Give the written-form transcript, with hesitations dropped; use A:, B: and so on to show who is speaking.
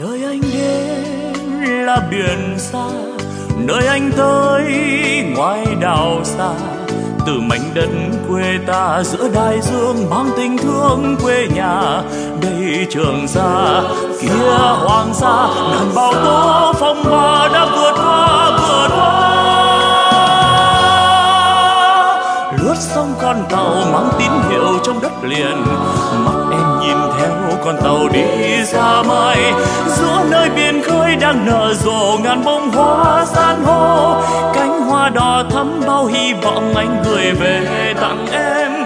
A: Nơi anh đến là biển xa, nơi anh tới ngoài đảo xa. Từ mảnh đất quê ta giữa đại dương mang tình thương quê nhà. Đây Trường Sa, kia Hoàng Sa, ngàn bão tố phong ba đã vượt qua. Lướt sông con tàu mang tín hiệu trong đất liền, mắt em nhìn theo con tàu đi xa mãi. Giữa nơi biển khơi đang nở rộ ngàn bông hoa san hô, cánh hoa đỏ thắm bao hy vọng anh gửi về tặng em.